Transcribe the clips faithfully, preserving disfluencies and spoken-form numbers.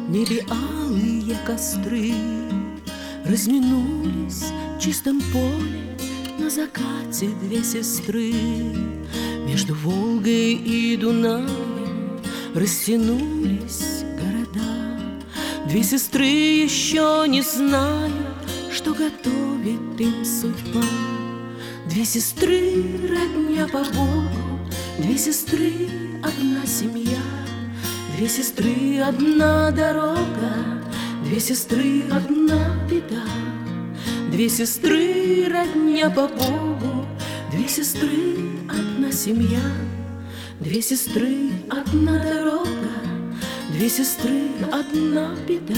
В небе алые костры разминулись в чистом поле на закате две сестры. Между Волгой и Дунаем растянулись города. Две сестры еще не знают, что готовит им судьба. Две сестры, родня по Богу, две сестры, одна семья. Две сестры, одна дорога, две сестры, одна беда. Две сестры, родня по Богу, две сестры, одна семья. Две сестры, одна дорога, две сестры, одна беда.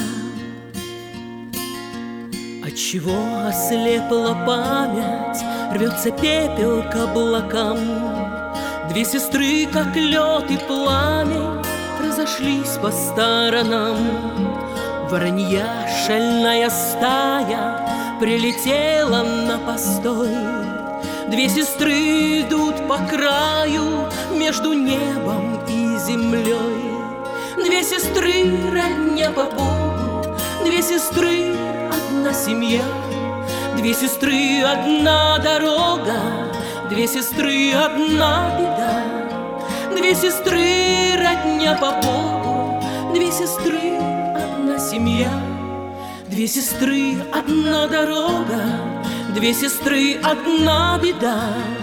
Отчего ослепла память, рвется пепел к облакам? Две сестры, как лед и пламень, разошлись по сторонам. Воронья шальная стая прилетела на постой. Две сестры идут по краю между небом и землей. Две сестры, родня по Богу, две сестры, одна семья. Две сестры, одна дорога, две сестры, одна беда. Две сестры, родня по Богу, две сестры, одна семья. Две сестры, одна дорога, две сестры, одна беда.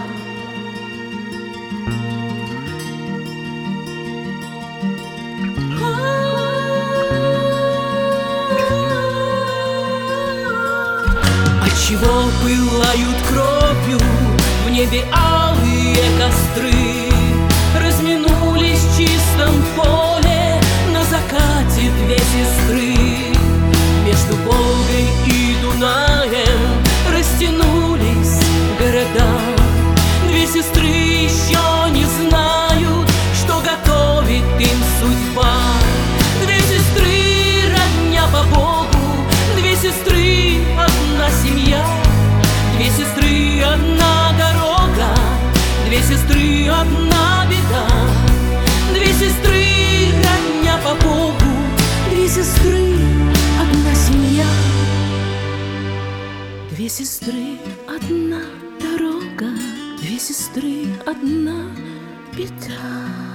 Отчего пылают кровью в небе алые костры? Разминулись в чистом поле на закате две сестры. Между Волгой и Дунаем растянулись города. Две сестры еще не знают, что готовит им судьба. Две сестры, родня по Богу, две сестры, одна семья. Две сестры, одна дорога, две сестры, одна беда. Две сестры, родня по Богу, две сестры, одна семья. Две сестры, одна дорога, две сестры, одна беда.